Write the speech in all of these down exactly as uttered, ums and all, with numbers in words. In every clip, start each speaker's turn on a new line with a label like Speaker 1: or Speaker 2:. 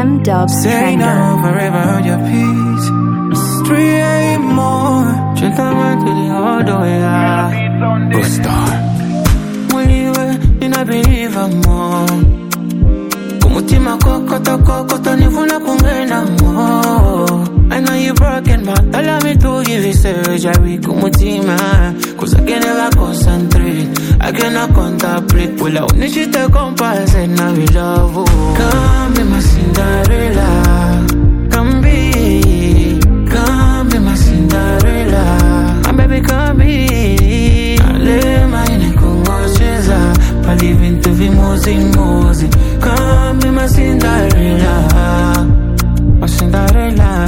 Speaker 1: M Dub
Speaker 2: Say now, forever hold your peace. It's three a.m. more. Gentleman to the hard way. Go star. Muliwe, you not believe I'm more. Kumutima kokota kokota nifuna kungena more. I know you broken, but allow me to give you surgery. Kumutima, cause I can never concentrate. I cannot contemplate. Pull out the shit I compass and now we love you. Come be my Cinderella. Come be, come be my Cinderella. My baby come be. Ale maine kungocheza. Palivin to be mozi mozi. Come be my Cinderella. My Cinderella.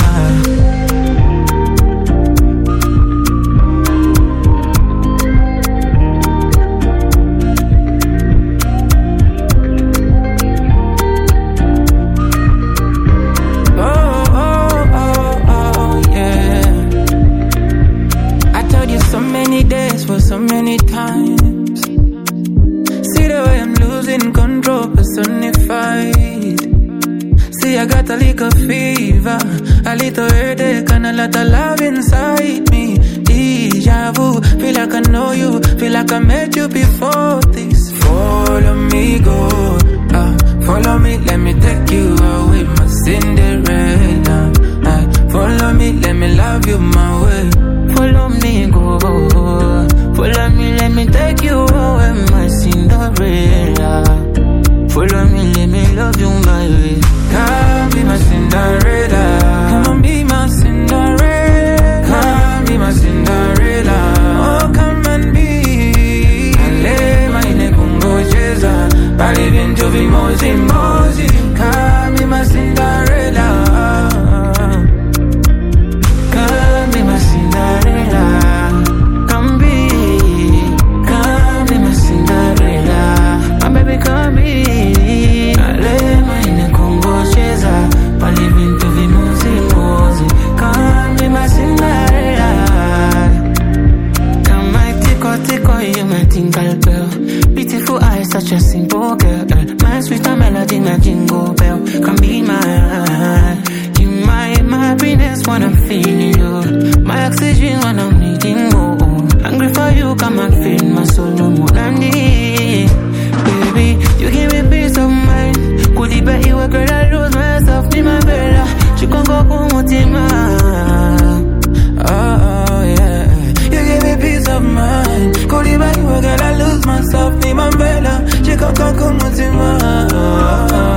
Speaker 2: For so many times, see the way I'm losing control, personified. See I got a little fever, a little headache and a lot of love inside me. Deja vu, feel like I know you, feel like I met you before this. Follow me, go, uh, follow me, let me take you away, my Cinderella. uh, Follow me, let me love you my way. Follow me, go, follow me, let me take you away, my Cinderella. Follow me, let me love you my way. Come be my Cinderella. Come on, be my Cinderella. Come be my Cinderella. Oh, come and be. Ale maine kungocheza. Palivin to be mozi mozi. Come be my Cinderella. Come be my Cinderella. Come be, come be my Cinderella. My baby come be. Ale maine kungocheza. Palivin to be mozi mozi. Come be my Cinderella. Come my tickle tickle, you my tinkle bell. Beautiful eyes, such a simple girl. My sweet melody, my jingle bell. Come be my, you my my happiness when I'm feeling you. My oxygen when I'm needing more. Hungry for you, come and feed my soul no more than this. Baby, you give me peace of mind. Could it bet you a girl I lose myself, be my bella. She can go kumutima. Oh, oh yeah. You give me peace of mind. Could it bet you a girl I lose myself, be my bella. She can go kumutima. Oh, oh.